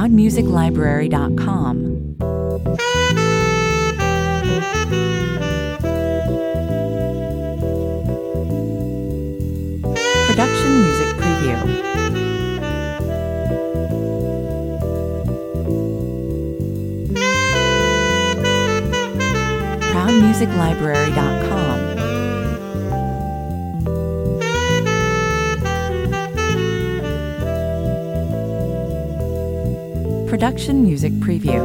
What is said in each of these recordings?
ProudMusicLibrary.com. Production Music Preview. ProudMusicLibrary.com. Production Music Preview.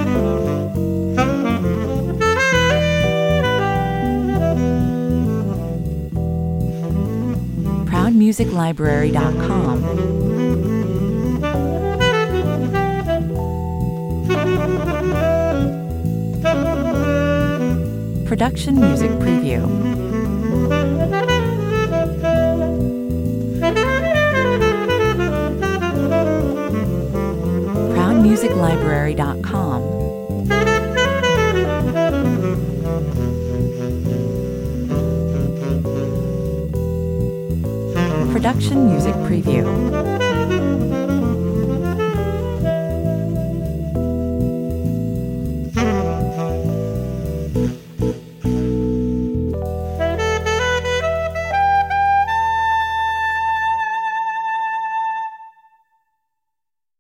ProudMusicLibrary.com. Production Music Preview. ProudMusicLibrary.com. Production Music Preview.